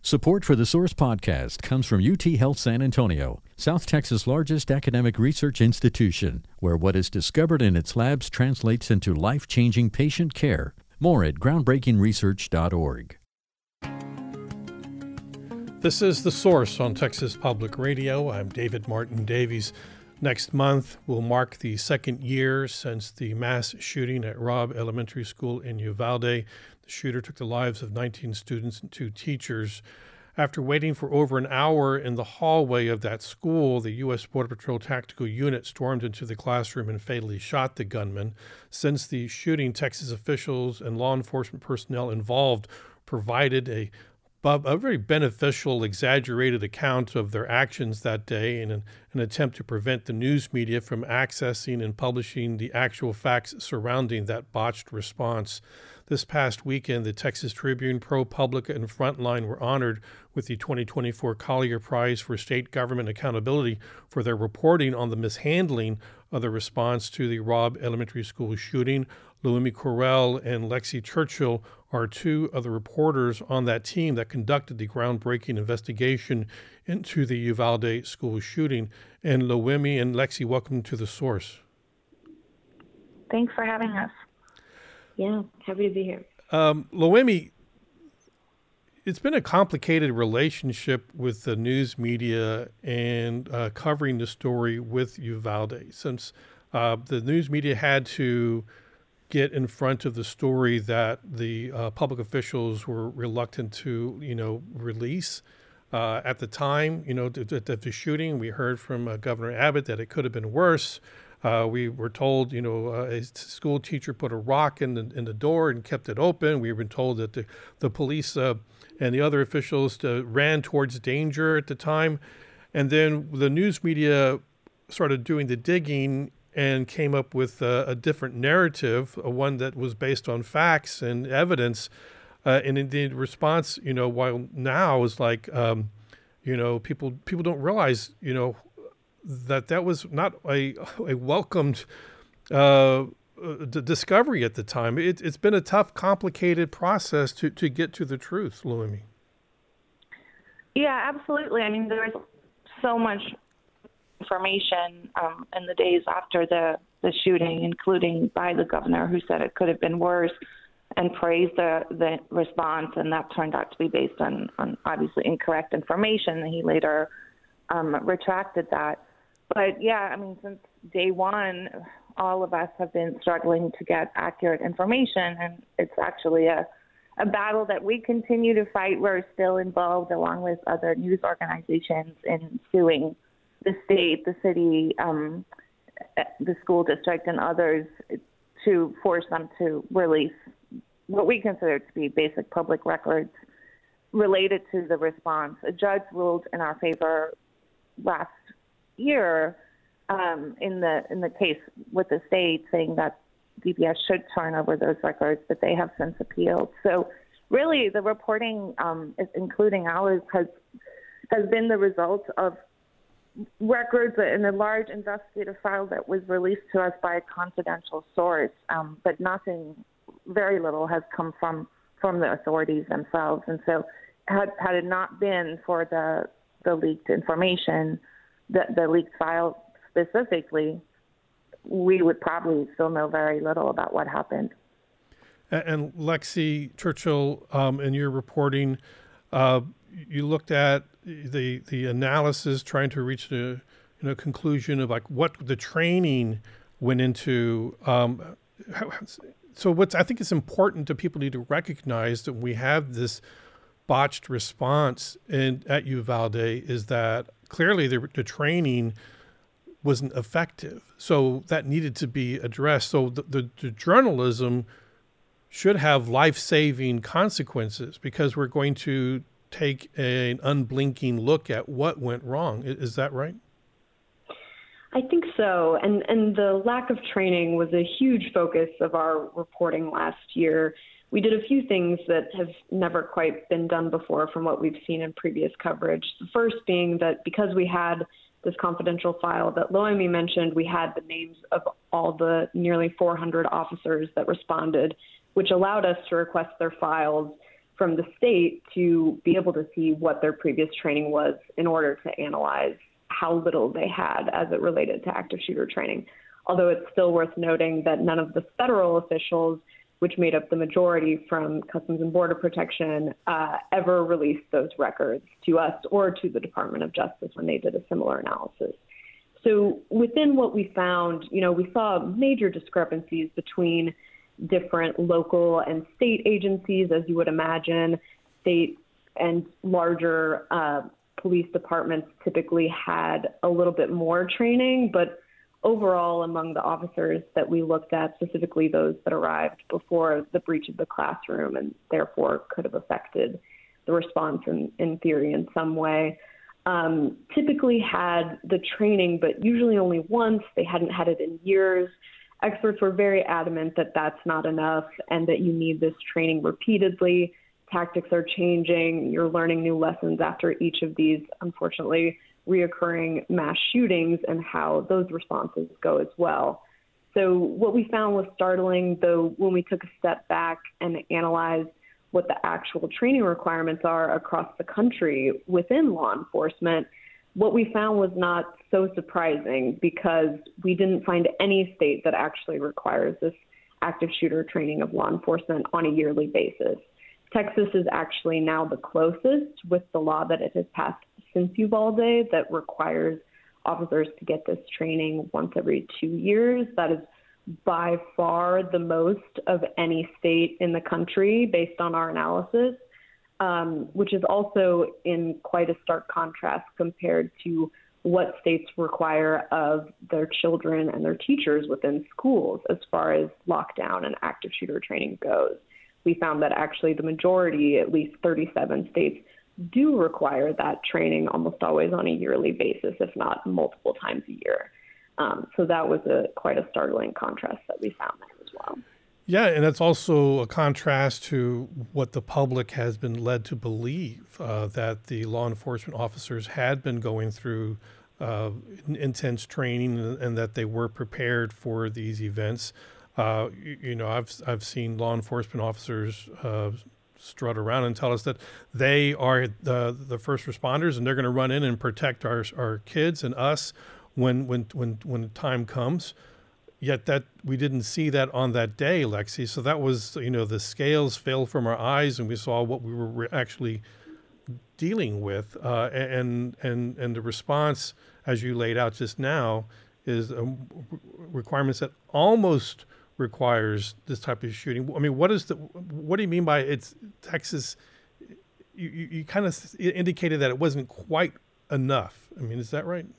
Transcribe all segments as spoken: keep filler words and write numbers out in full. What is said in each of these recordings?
Support for the Source podcast comes from U T Health San Antonio, South Texas' largest academic research institution, where what is discovered in its labs translates into life-changing patient care. More at groundbreaking research dot org. This is The Source on Texas Public Radio. I'm David Martin Davies. Next month will mark the second year since the mass shooting at Robb Elementary School in Uvalde. The shooter took the lives of nineteen students and two teachers. After waiting for over an hour in the hallway of that school, the U S Border Patrol Tactical Unit stormed into the classroom and fatally shot the gunman. Since the shooting, Texas officials and law enforcement personnel involved provided a a very beneficial, exaggerated account of their actions that day in an, an attempt to prevent the news media from accessing and publishing the actual facts surrounding that botched response. This past weekend, the Texas Tribune, ProPublica, and Frontline were honored with the twenty twenty-four Collier Prize for State Government Accountability for their reporting on the mishandling of the response to the Robb Elementary School shooting. Loemi Correll and Lexi Churchill are two of the reporters on that team that conducted the groundbreaking investigation into the Uvalde school shooting. And Loemi and Lexi, welcome to The Source. Thanks for having us. Yeah, happy to be here. Um, Loemi, it's been a complicated relationship with the news media and uh, covering the story with Uvalde, since uh, the news media had to get in front of the story that the uh, public officials were reluctant to, you know, release. Uh, at the time, you know, at the shooting, we heard from uh, Governor Abbott that it could have been worse. Uh, we were told, you know, uh, a school teacher put a rock in the, in the door and kept it open. We were told that the, the police uh, and the other officials uh, ran towards danger at the time. And then the news media started doing the digging and came up with a, a different narrative, a one that was based on facts and evidence. Uh, and in the response, you know, while now is like, um, you know, people people don't realize, you know, that that was not a, a welcomed uh, d- discovery at the time. It, it's been a tough, complicated process to, to get to the truth, Loemi. Yeah, absolutely. I mean, there was so much information um, in the days after the, the shooting, including by the governor, who said it could have been worse and praised the, the response, and that turned out to be based on, on obviously incorrect information. And he later um, retracted that. But yeah, I mean, since day one, all of us have been struggling to get accurate information, and it's actually a, a battle that we continue to fight. We're still involved, along with other news organizations, in suing the state, the city, um, the school district, and others to force them to release what we consider to be basic public records related to the response. A judge ruled in our favor last year um, in the in the case with the state, saying that D P S should turn over those records, but they have since appealed. So really, the reporting, um, including ours, has has been the result of records in a large investigative file that was released to us by a confidential source, um, but nothing, very little has come from, from the authorities themselves. And so had, had it not been for the, the leaked information, the, the leaked file specifically, we would probably still know very little about what happened. And Lexi Churchill, um, in your reporting, uh, you looked at the the analysis, trying to reach the you know conclusion of like what the training went into. Um, how, so what's I think it's important to people need to recognize that we have this botched response in at Uvalde is that clearly the, the training wasn't effective. So that needed to be addressed. So the, the, the journalism should have life-saving consequences, because we're going to take a, an unblinking look at what went wrong. Is that right? I think so. And, and the lack of training was a huge focus of our reporting last year. We did a few things that have never quite been done before from what we've seen in previous coverage. The first being that because we had this confidential file that Loemi mentioned, we had the names of all the nearly four hundred officers that responded, which allowed us to request their files from the state to be able to see what their previous training was in order to analyze how little they had as it related to active shooter training. Although it's still worth noting that none of the federal officials, which made up the majority from Customs and Border Protection, uh, ever released those records to us or to the Department of Justice when they did a similar analysis. So within what we found, you know, we saw major discrepancies between different local and state agencies, as you would imagine. State and larger uh, police departments typically had a little bit more training, but overall among the officers that we looked at, specifically those that arrived before the breach of the classroom and therefore could have affected the response in, in theory in some way, um, typically had the training, but usually only once. They hadn't had it in years. Experts were very adamant that that's not enough and that you need this training repeatedly. Tactics are changing. You're learning new lessons after each of these, unfortunately, reoccurring mass shootings and how those responses go as well. So what we found was startling, though, when we took a step back and analyzed what the actual training requirements are across the country within law enforcement, what we found was not so surprising because we didn't find any state that actually requires this active shooter training of law enforcement on a yearly basis. Texas is actually now the closest with the law that it has passed since Uvalde that requires officers to get this training once every two years. That is by far the most of any state in the country based on our analysis, um, which is also in quite a stark contrast compared to what states require of their children and their teachers within schools as far as lockdown and active shooter training goes. We found that actually the majority, at least thirty-seven states, do require that training almost always on a yearly basis, if not multiple times a year. Um, so that was a quite a startling contrast that we found there as well. Yeah, and it's also a contrast to what the public has been led to believe, uh, that the law enforcement officers had been going through uh, intense training and, and that they were prepared for these events. Uh, you, you know, I've I've seen law enforcement officers uh, strut around and tell us that they are the the first responders and they're going to run in and protect our our kids and us when when when when time comes. Yet that we didn't see that on that day, Lexi. So that was, you know, the scales fell from our eyes and we saw what we were actually dealing with. Uh, and and and the response, as you laid out just now, is um, requirements that almost requires this type of shooting. I mean, what is the, what do you mean by it's Texas? You, you, you kind of indicated that it wasn't quite enough. I mean, is that right?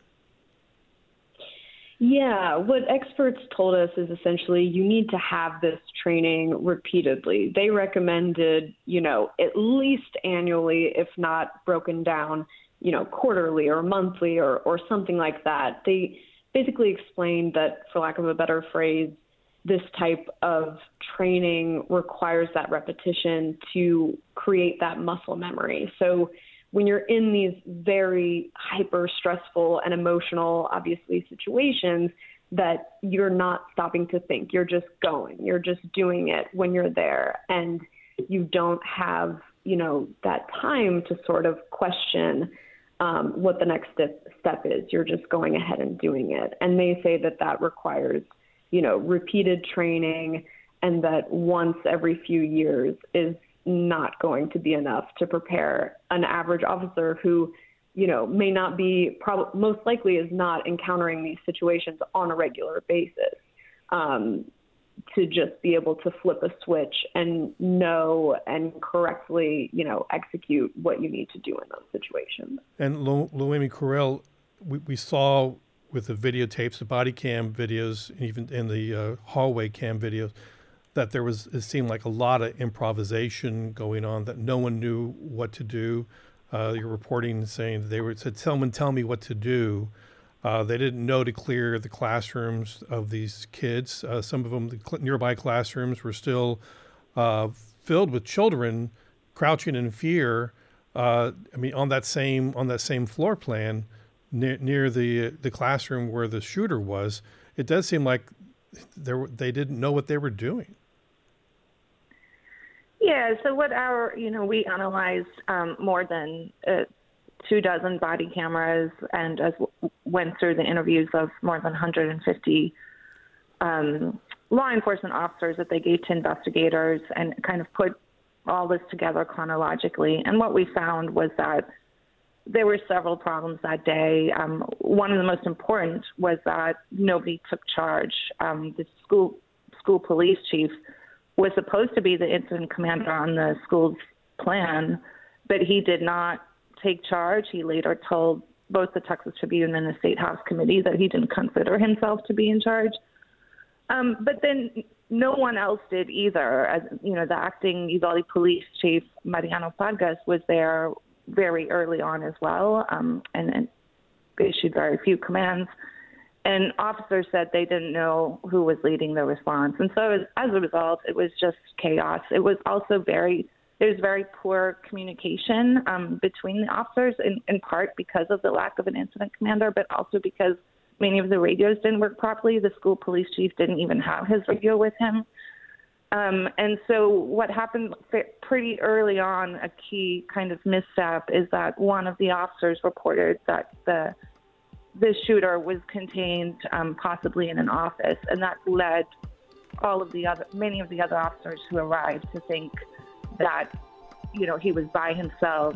Yeah, what experts told us is essentially you need to have this training repeatedly. They recommended, you know, at least annually, if not broken down, you know, quarterly or monthly or, or something like that. They basically explained that, for lack of a better phrase, this type of training requires that repetition to create that muscle memory. So when you're in these very hyper stressful and emotional, obviously, situations, that you're not stopping to think, you're just going, you're just doing it when you're there. And you don't have, you know, that time to sort of question um, what the next step, step is. You're just going ahead and doing it. And they say that that requires, you know, repeated training, and that once every few years is not going to be enough to prepare an average officer who, you know, may not be, prob- most likely is not encountering these situations on a regular basis, um, to just be able to flip a switch and know and correctly, you know, execute what you need to do in those situations. And Lo- Loami Correll, we, we saw with the videotapes, the body cam videos, and even in the uh, hallway cam videos, that there was, it seemed like a lot of improvisation going on, that no one knew what to do. Uh, you're reporting saying that they were said, someone tell me what to do. Uh, they didn't know to clear the classrooms of these kids. Uh, some of them, the cl- nearby classrooms were still uh, filled with children crouching in fear. Uh, I mean, on that same on that same floor plan, near, near the the classroom where the shooter was, it does seem like there they didn't know what they were doing. Yeah, so what our, you know, we analyzed um, more than uh, two dozen body cameras and as w- went through the interviews of more than one hundred fifty um, law enforcement officers that they gave to investigators and kind of put all this together chronologically. And what we found was that there were several problems that day. Um, one of the most important was that nobody took charge. Um, the school school police chief was supposed to be the incident commander on the school's plan, but he did not take charge. He later told both the Texas Tribune and the State House Committee that he didn't consider himself to be in charge. Um, but then no one else did either. As you know, the acting Uvalde police chief, Mariano Vargas, was there very early on as well, um, and, and issued very few commands. And officers said they didn't know who was leading the response. And so as, as a result, it was just chaos. It was also very, there was very poor communication um, between the officers, in, in part because of the lack of an incident commander, but also because many of the radios didn't work properly. The school police chief didn't even have his radio with him. Um, and so what happened pretty early on, a key kind of misstep, is that one of the officers reported that the the shooter was contained um, possibly in an office, and that led all of the other, many of the other officers who arrived to think that, you know, he was by himself,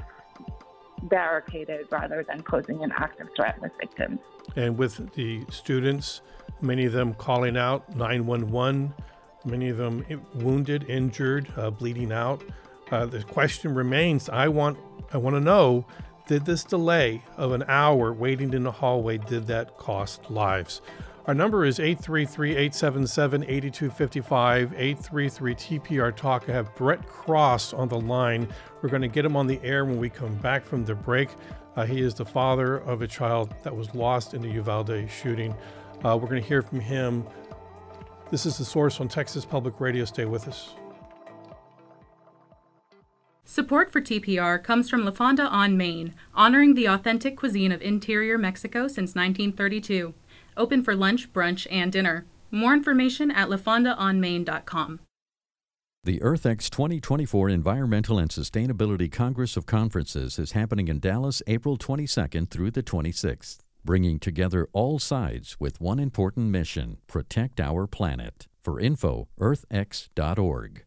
barricaded, rather than posing an active threat with victims. And with the students, many of them calling out nine one one, many of them wounded, injured, uh, bleeding out. Uh, the question remains, I want, I want to know, did this delay of an hour waiting in the hallway, did that cost lives? Our number is eight three three, eight seven seven, eight two five five, eight three three T P R Talk. I have Brett Cross on the line. We're going to get him on the air when we come back from the break. Uh, he is the father of a child that was lost in the Uvalde shooting. Uh, we're going to hear from him. This is The Source on Texas Public Radio. Stay with us. Support for T P R comes from La Fonda on Main, honoring the authentic cuisine of interior Mexico since nineteen thirty-two. Open for lunch, brunch, and dinner. More information at la fonda on main dot com. The EarthX twenty twenty-four Environmental and Sustainability Congress of Conferences is happening in Dallas April twenty-second through the twenty-sixth, bringing together all sides with one important mission: protect our planet. For info, earth x dot org.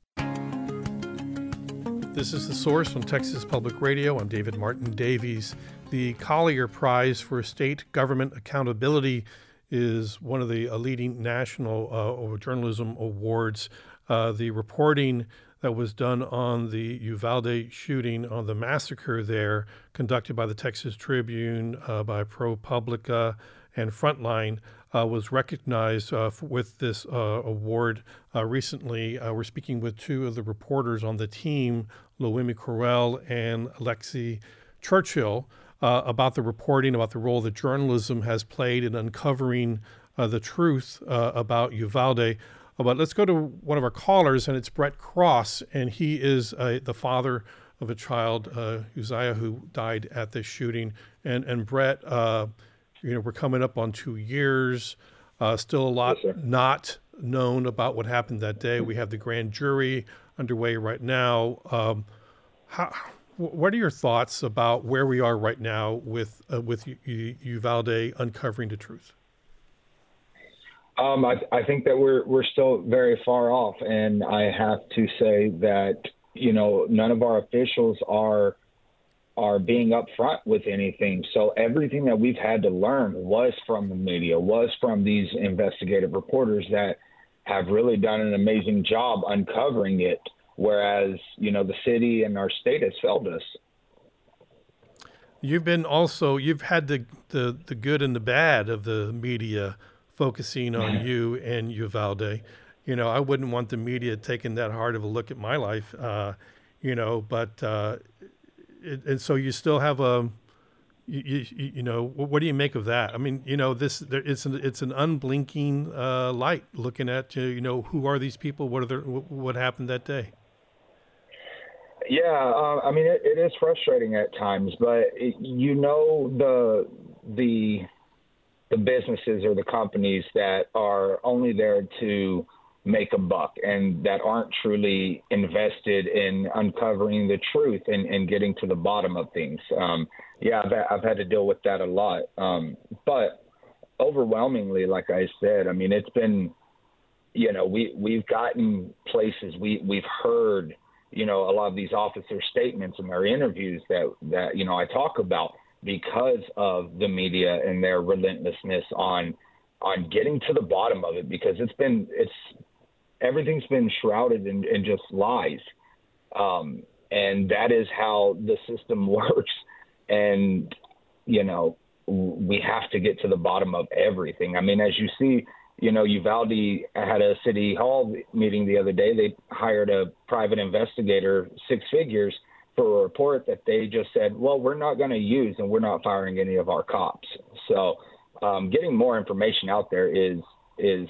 This is The Source on Texas Public Radio. I'm David Martin Davies. The Collier Prize for State Government Accountability is one of the uh, leading national uh, journalism awards. Uh, the reporting that was done on the Uvalde shooting, on the massacre there, conducted by the Texas Tribune, uh, by ProPublica and Frontline, uh, was recognized uh, f- with this uh, award uh, recently. Uh, we're speaking with two of the reporters on the team, Loemi Correll and Alexi Churchill, uh, about the reporting, about the role that journalism has played in uncovering uh, the truth uh, about Uvalde. Uh, but let's go to one of our callers, and it's Brett Cross, and he is uh, the father of a child, uh, Uzziah, who died at this shooting. And and Brett, uh, you know, we're coming up on two years. Uh, still a lot yes, not known about what happened that day. We have the grand jury underway right now. Um, how, what are your thoughts about where we are right now with uh, with U- U- Uvalde uncovering the truth? Um, I, I think that we're we're still very far off, and I have to say that you know none of our officials are are being upfront with anything. So everything that we've had to learn was from the media, was from these investigative reporters that have really done an amazing job uncovering it, whereas, you know, the city and our state has failed us. You've been also, you've had the, the, the good and the bad of the media focusing on mm-hmm. you and Uvalde. You know, I wouldn't want the media taking that hard of a look at my life, uh, you know, but, uh, it, and so you still have a, You, you, you know, what do you make of that? I mean, you know, this there, it's an it's an unblinking uh, light looking at, you know, who are these people? What are their, what happened that day? Yeah, uh, I mean, it, it is frustrating at times, but it, you know, the the the businesses or the companies that are only there to make a buck and that aren't truly invested in uncovering the truth and, and getting to the bottom of things. Um, yeah, I've, I've had to deal with that a lot. Um, but overwhelmingly, like I said, I mean, it's been, you know, we, we've gotten places, we, we've heard, you know, a lot of these officer statements in their interviews that, that, you know, I talk about because of the media and their relentlessness on, on getting to the bottom of it, because it's been, it's, everything's been shrouded in, in just lies. Um, and that is how the system works. And, you know, we have to get to the bottom of everything. I mean, as you see, you know, Uvalde had a city hall meeting the other day. They hired a private investigator, six figures, for a report that they just said, well, we're not going to use and we're not firing any of our cops. So um, getting more information out there is, is,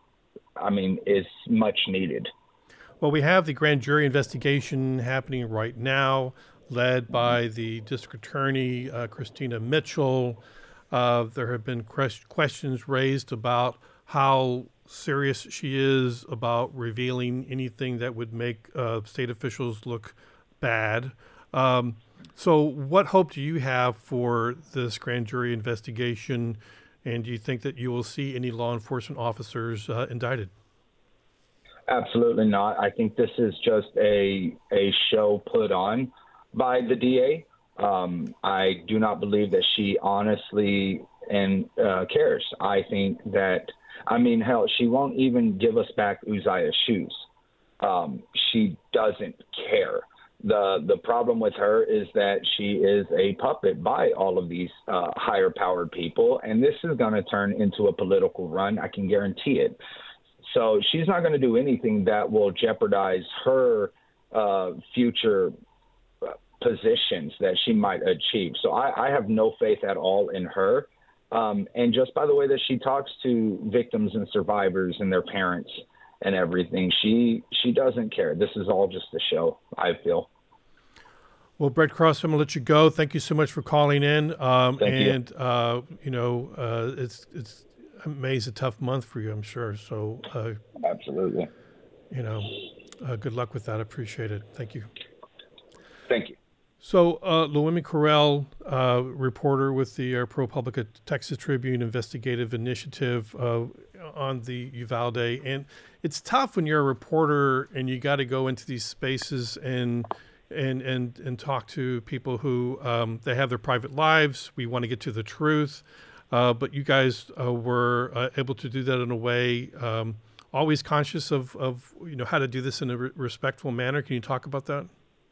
I mean, is much needed. Well, we have the grand jury investigation happening right now, led by the district attorney, uh, Christina Mitchell. Uh, there have been questions raised about how serious she is about revealing anything that would make uh, state officials look bad. Um, so what hope do you have for this grand jury investigation? And do you think that you will see any law enforcement officers uh, indicted? Absolutely not. I think this is just a a show put on by the D A. Um, I do not believe that she honestly and uh, cares. I think that, I mean, hell, she won't even give us back Uzziah's shoes. Um, she doesn't care. The the problem with her is that she is a puppet by all of these uh, higher powered people, and this is going to turn into a political run. I can guarantee it. So she's not going to do anything that will jeopardize her uh, future positions that she might achieve. So I, I have no faith at all in her. Um, and just by the way that she talks to victims and survivors and their parents and everything, she she doesn't care. This is all just a show, I feel. Well, Brett Cross, I'm going to let you go. Thank you so much for calling in. Um, Thank and, you. Uh, you know, uh, it's it's May's a tough month for you, I'm sure. So, uh, absolutely. You know, uh, good luck with that. I appreciate it. Thank you. Thank you. So, uh, Loemi Correll, uh, reporter with the uh, ProPublica Texas Tribune Investigative Initiative uh, on the Uvalde. And it's tough when you're a reporter and you got to go into these spaces and and and and talk to people who um, they have their private lives. We want to get to the truth. Uh, but you guys uh, were uh, able to do that in a way, um, always conscious of, of, you know, how to do this in a re- respectful manner. Can you talk about that?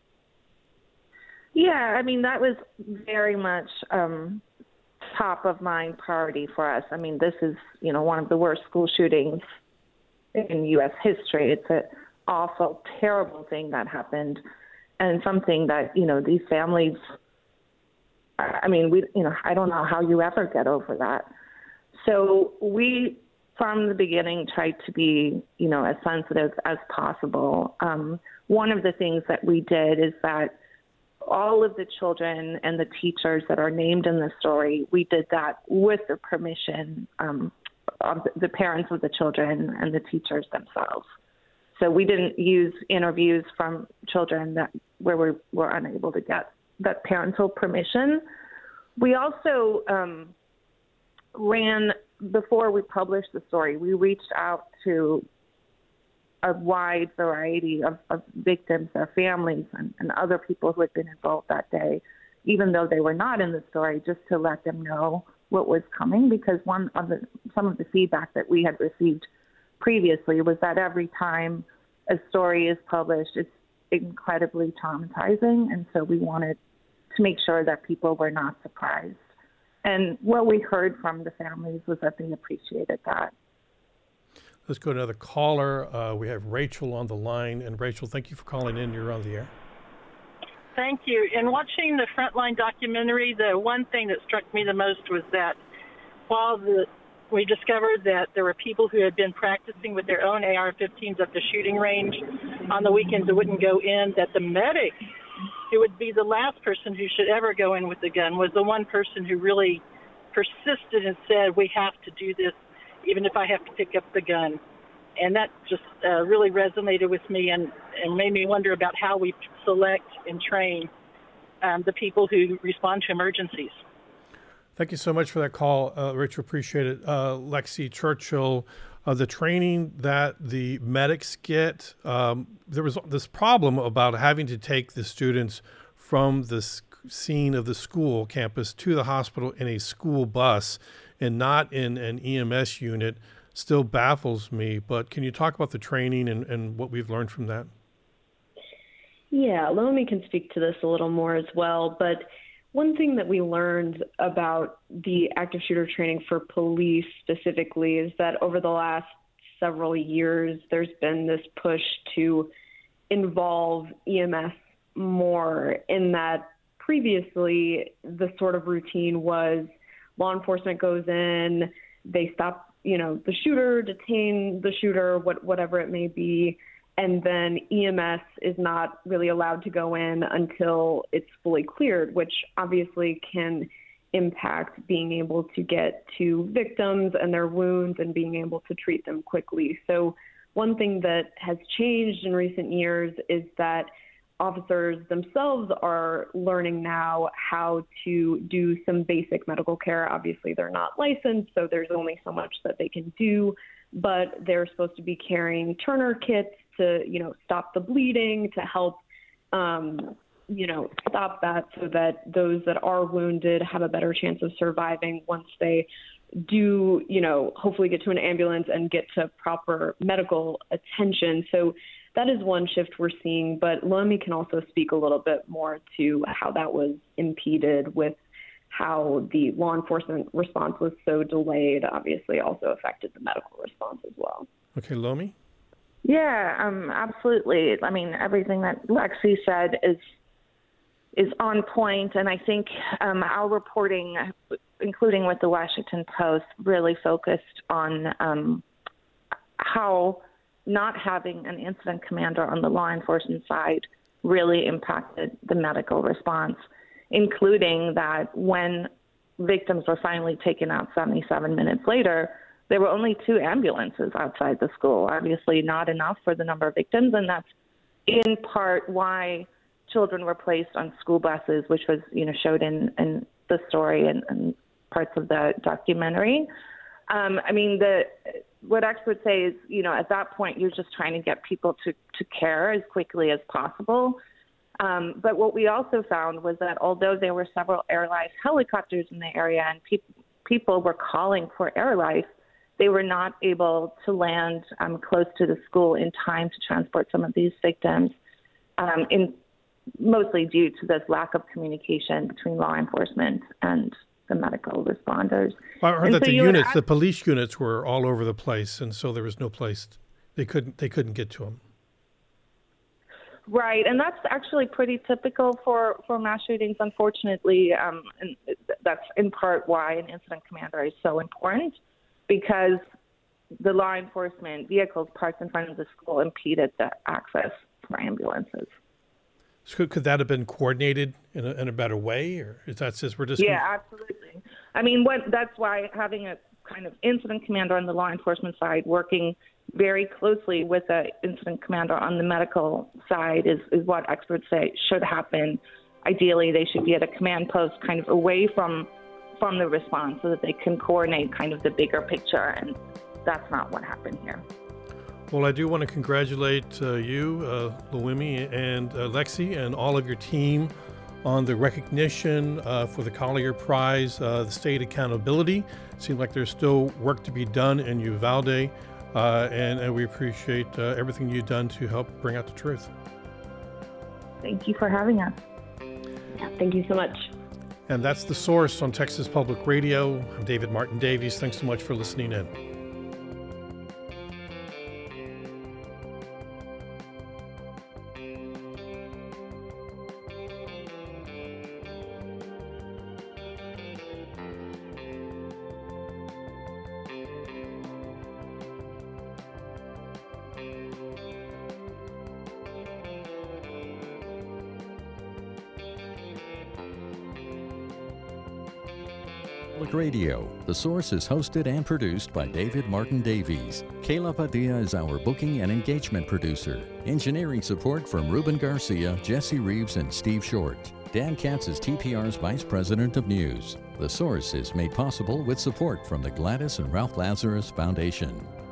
Yeah, I mean, that was very much um, top of mind priority for us. I mean, this is, you know, one of the worst school shootings in U S history. It's an awful, terrible thing that happened, and something that, you know, these families, I mean, we, you know, I don't know how you ever get over that. So we, from the beginning, tried to be, you know, as sensitive as possible. Um, one of the things that we did is that all of the children and the teachers that are named in the story, we did that with the permission um, of the parents of the children and the teachers themselves. So we didn't use interviews from children that where we were unable to get that parental permission. We also um, ran, before we published the story, we reached out to a wide variety of, of victims, their families, and, and other people who had been involved that day, even though they were not in the story, just to let them know what was coming. Because one of the, some of the feedback that we had received previously was that every time a story is published, it's incredibly traumatizing, and so we wanted to make sure that people were not surprised. And what we heard from the families was that they appreciated that. Let's go to another caller. Uh, we have Rachel on the line. And Rachel, thank you for calling in. You're on the air. Thank you. In watching the Frontline documentary, the one thing that struck me the most was that while the, we discovered that there were people who had been practicing with their own A R fifteens at the shooting range on the weekends that wouldn't go in, that the medic, who would be the last person who should ever go in with a gun, was the one person who really persisted and said, we have to do this, even if I have to pick up the gun. and that just uh, really resonated with me and, and made me wonder about how we select and train um, the people who respond to emergencies. Thank you so much for that call, uh, Rich. Appreciate it. Uh, Lexi Churchill, uh, the training that the medics get, um, there was this problem about having to take the students from the scene of the school campus to the hospital in a school bus and not in an E M S unit. Still baffles me, but can you talk about the training and, and what we've learned from that? Yeah, Lomi can speak to this a little more as well, but one thing that we learned about the active shooter training for police specifically is that over the last several years, there's been this push to involve E M S more, in that previously the sort of routine was law enforcement goes in, they stop, you know, the shooter, detain the shooter, what, whatever it may be, and then E M S is not really allowed to go in until it's fully cleared, which obviously can impact being able to get to victims and their wounds and being able to treat them quickly. So one thing that has changed in recent years is that officers themselves are learning now how to do some basic medical care. Obviously, they're not licensed, so there's only so much that they can do, but they're supposed to be carrying Turner kits to, you know, stop the bleeding, to help, um, you know, stop that so that those that are wounded have a better chance of surviving once they do, you know, hopefully get to an ambulance and get to proper medical attention. So that is one shift we're seeing, but Lomi can also speak a little bit more to how that was impeded with how the law enforcement response was so delayed, obviously also affected the medical response as well. Okay, Lomi? Yeah, um, absolutely. I mean, everything that Lexi said is is on point, and I think um, our reporting, including with the Washington Post, really focused on um, how not having an incident commander on the law enforcement side really impacted the medical response, including that when victims were finally taken out seventy-seven minutes later, there were only two ambulances outside the school. Obviously not enough for the number of victims, and that's in part why children were placed on school buses, which was, you know, showed in, in the story and, and parts of the documentary. Um, I mean, the what experts say is, you know, at that point, you're just trying to get people to, to care as quickly as possible. Um, but what we also found was that although there were several Air Life helicopters in the area and pe- people were calling for Air Life, they were not able to land um, close to the school in time to transport some of these victims, um, in mostly due to this lack of communication between law enforcement and the medical responders. Well, I heard and that so the you would units, ask- the police units, were all over the place, and so there was no place they couldn't they couldn't get to them. Right, and that's actually pretty typical for, for mass shootings, unfortunately, um, and that's in part why an incident commander is so important, because the law enforcement vehicles parked in front of the school impeded the access for ambulances. So could that have been coordinated in a, in a better way, or is that just we're just Yeah, absolutely. I mean, what that's why having a kind of incident commander on the law enforcement side working very closely with the incident commander on the medical side is, is what experts say should happen. Ideally, they should be at a command post kind of away from from the response so that they can coordinate kind of the bigger picture, and that's not what happened here. Well, I do want to congratulate uh, you, uh, Lomi and uh, Lexi, and all of your team on the recognition uh, for the Collier Prize, uh, the state accountability. It seems like there's still work to be done in Uvalde, uh, and, and we appreciate uh, everything you've done to help bring out the truth. Thank you for having us. Yeah, thank you so much. And that's The Source on Texas Public Radio. I'm David Martin Davies. Thanks so much for listening in. Public Radio. The Source is hosted and produced by David Martin Davies. Kayla Padilla is our booking and engagement producer. Engineering support from Ruben Garcia, Jesse Reeves, and Steve Short. Dan Katz is T P R's Vice President of News. The Source is made possible with support from the Gladys and Ralph Lazarus Foundation.